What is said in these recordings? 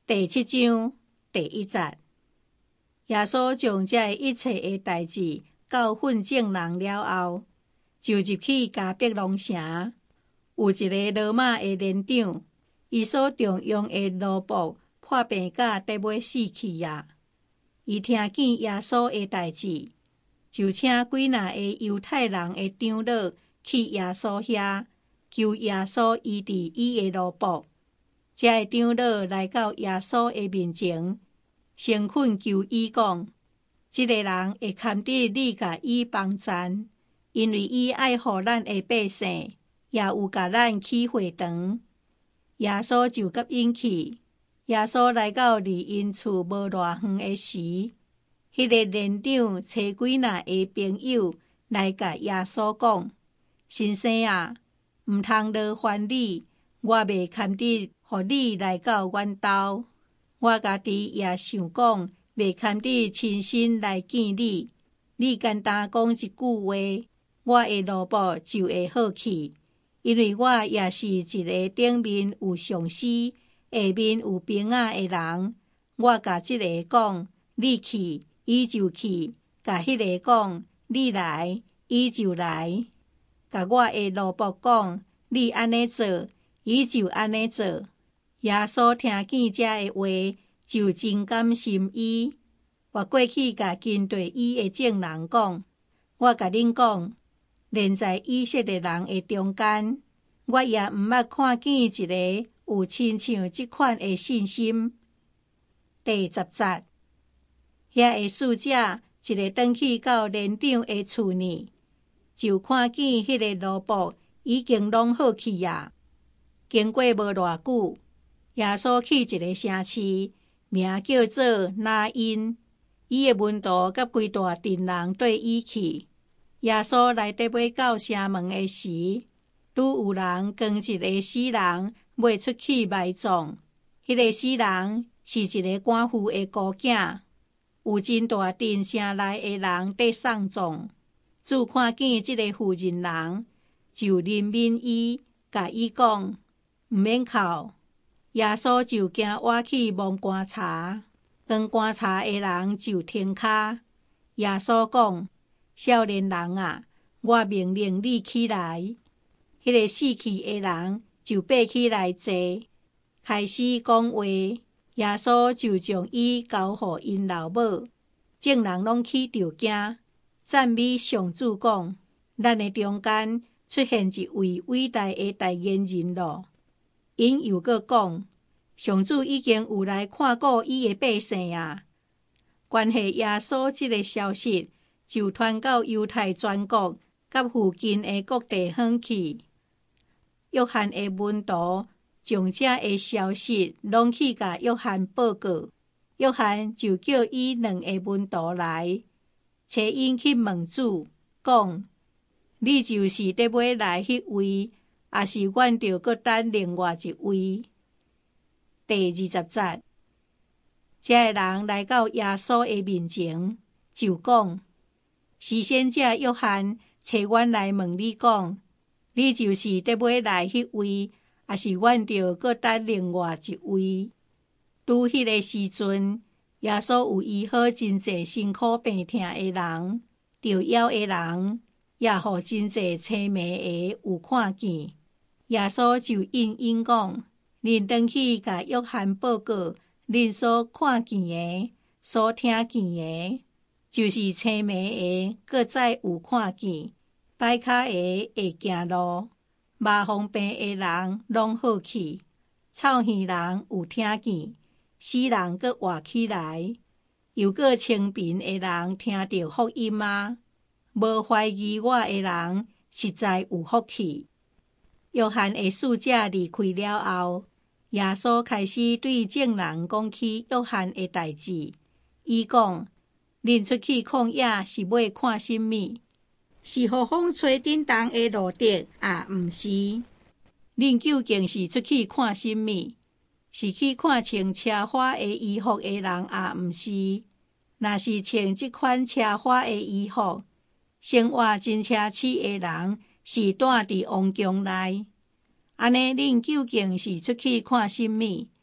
第7章第1节，耶稣将这一切的代志教训众人了后，就入去迦百农城。有一个罗马的连长，伊所重用的奴仆破病甲得尾死去啊！伊听见耶稣的代志，就请几若个犹太人的长老去耶稣遐，求耶稣医治伊的奴仆。这个长老来到耶稣的面前，诚恳求伊讲：这个人会堪得你甲伊帮赞，因为伊爱护咱的百姓，也有甲咱起会堂。耶稣就甲因去。耶稣来到离因厝无偌远的时，迄个连长找几若个朋友来甲耶稣讲：先生啊，毋通劳烦你，我袂堪得互你来到阮兜。我家己也想讲，袂堪得亲身来见你。你简单讲一句话，我的奴仆就会好去。因为我也是一个顶面有上司，下面有兵仔的人。我甲这个讲，你去，伊就去；甲迄个讲，你来，伊就来。甲我的奴仆讲，你安尼做，伊就安尼做。耶稣听见这个话，就真甘心伊。我过去甲跟对伊的众人讲，我甲恁讲，连在以色列人的中间，我也毋捌看见一个有亲像这款的信心。第10节，遐个使者一个转去到连长的厝呢，就看见迄个奴仆已经拢好去啊。经过无偌久，耶稣去一个城市，名叫做拿因。伊的门徒甲规大群人对伊去。耶稣来得尾到城门的时，愈有人将一个死人卖出去埋葬。迄个死人是一个官府的孤囝，有真大阵城内的人在送葬。主看见这个妇人人，就怜悯伊，甲伊讲：毋免哭。耶稣就惊我去摸棺柴，当棺柴的人就停骹。耶稣讲：少年人啊，我命令你起来。迄个死去的人就爬起来坐，开始讲话。耶稣就将伊交互因老母，众人拢起着惊，赞美上主讲：咱的中间出现一位伟大的代言人咯。因又搁讲：上主已经有来看顾伊的百姓啊。关系耶稣这个消息，就传到犹太全国甲附近的各地方去。约翰的门徒将这个消息拢去甲约翰报告。约翰就叫伊2个门徒来，找因去问主，讲：你就是得尾来迄位，还是阮着搁等另外一位？第20节，这个人来到耶稣的面前，就讲：是先者约翰找阮来问你讲，你就是得尾来迄位，还是阮着搁等另外一位？拄迄个时阵，耶稣有医好真济辛苦病痛的人，着枵的人，也互真济青眉的有看见。耶稣就应因讲：恁转去甲约翰报告，恁所看见的、所听见的，就是青眉的，搁再有看见；歹骹的会行路，麻风病的人拢好去，臭耳人有听见，死人搁活起来，又搁清贫的人听到福音啊！无怀疑我的人，实在有福气。约翰的使者离开了后，耶稣开始对众人讲起约翰的代志。伊讲：恁出去旷野是要看甚么？是互风吹振动的路德，也毋是。恁究竟是出去看甚么？是去看穿车花的衣服的人，也毋是。若是穿这款车花的衣服，生活真奢侈的人，是住伫王宫内。安尼，恁究竟是出去看甚么？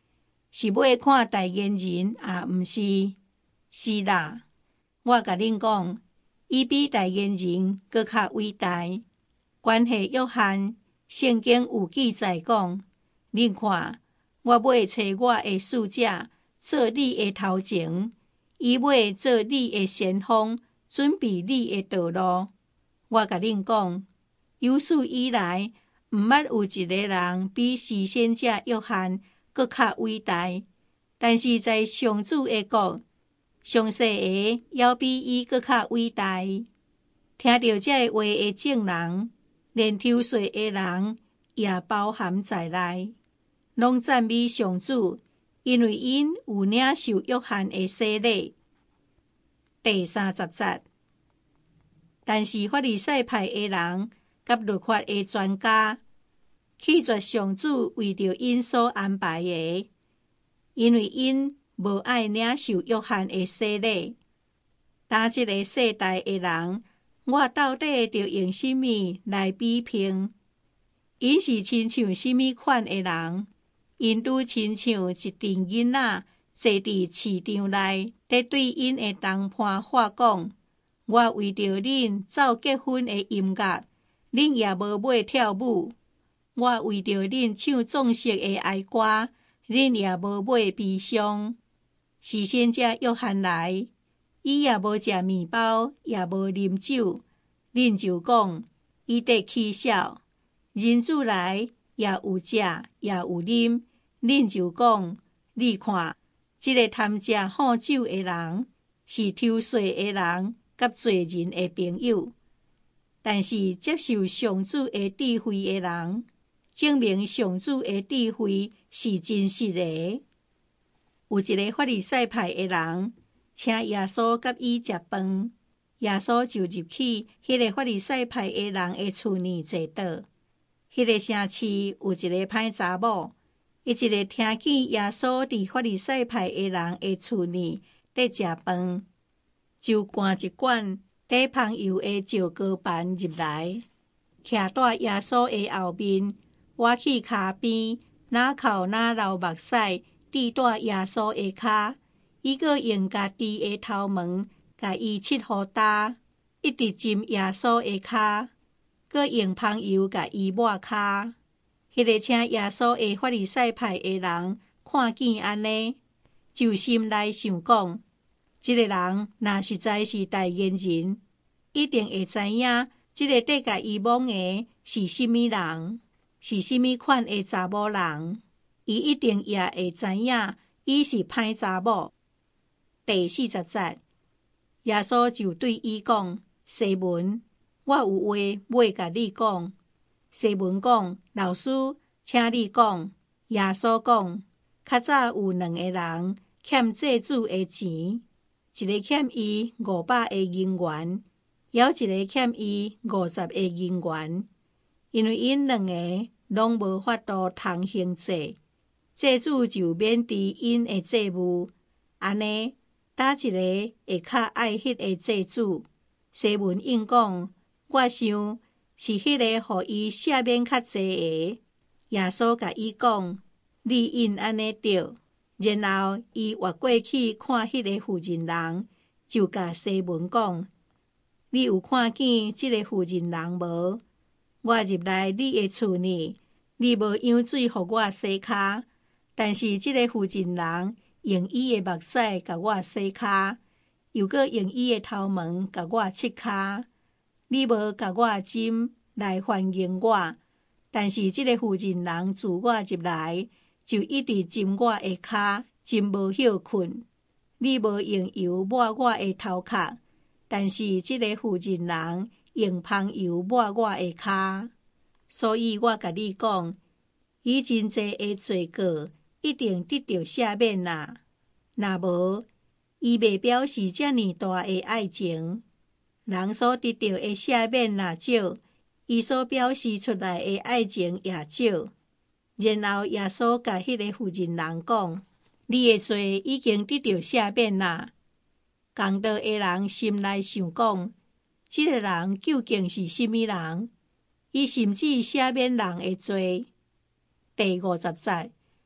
是要看代言人，也毋是。是啦，我甲恁讲，伊比代言人搁较伟大。关系约翰，圣经有记载讲，恁看，我要找我的使者做你的头前，伊要做你的先锋，准备你的道路。我甲恁讲，有史以来，毋捌有一个人比施洗者约翰搁较伟大，但是在上主的国，上细个还比伊搁较伟大。听到这话的证人，连抽税的人也包含在内，拢赞美上主，因为因有领受约翰的洗礼。第30节。但是法利赛派的人甲律法的专家拒绝上主为着因所安排的，因为因无爱领受约翰的洗礼。当这个世代的人，我到底着用什么来比拼？因是亲像什么款的人？因拄亲像一群囡仔坐伫市场内，在对因的同伴话讲：我为着恁奏结婚的音乐，恁也无买跳舞；我为着恁唱壮实的哀歌，恁也无买悲伤。施洗者约翰来，伊也无食面包，也无啉酒，恁就讲伊得起笑。人子来，也有食，也有啉，恁就讲，你看，这个贪食好酒的人，是抽税的人，甲罪人的朋友。但是接受上主的智慧的人，证明上主的智慧是真实的。有一个法利赛派的人，请耶稣甲伊食饭，耶稣就入去迄个法利赛派的人的厝里坐倒。迄个城市有一个歹查某，伊一个听见耶稣伫法利赛派的人的厝里咧食饭，就赶一罐底香油的石膏盘入来，徛在耶稣的后面，挖起骹边，哪哭哪流目屎，滴在耶稣的骹。伊阁用家己的头毛，甲伊拭好干，一直浸耶稣的骹，阁用香油甲伊抹骹。迄个请耶稣的法利赛派的人看见安尼，就心内想讲：这个人若实在是代言人，一定会知影这个得甲伊摸的是甚物人，是甚物款的查某人。伊一定也会知影伊是歹查某。第40节，耶稣就对伊讲：西门，我有话要甲你讲。西门讲：老师，请你讲。耶稣讲：较早有2个人欠祭主的钱，一个欠伊500个银元，还有一个欠伊50个银元。因为因2个拢无法度通行祭，祭主就免除因的祭物。安尼，哪一个会较爱迄个祭主？西门应讲：我想是迄个互伊赦免较济的。耶稣甲伊讲：你应安尼对。然后伊越过去看迄个妇人人，就甲西门讲：你有看见这个妇人人无？我入来你的厝里，你无舀水互我洗骹，但是这个妇人人用伊的目屎甲我洗骹，又搁用伊的头毛甲我拭骹。你无甲我浸来欢迎我，但是这个妇人人自我入来，就一直浸我的骹，浸无休困。你无用油抹我的头壳，但是这个妇人人用香油抹我的骹。所以我甲你讲，伊真济的罪过一定得到赦免啦。若无，伊未表示遮尔大的爱情。人所得到的赦免若少，伊所表示出来的爱情也少。然后耶稣甲迄个妇人人讲：你的罪已经得到赦免啦。共道的人心内想讲：这个人究竟是甚物人？伊甚至赦免人的罪。第50节，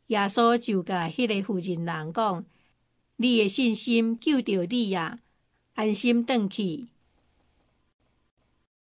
耶稣就甲迄个妇人人讲：你的信心救着你啊，安心转去，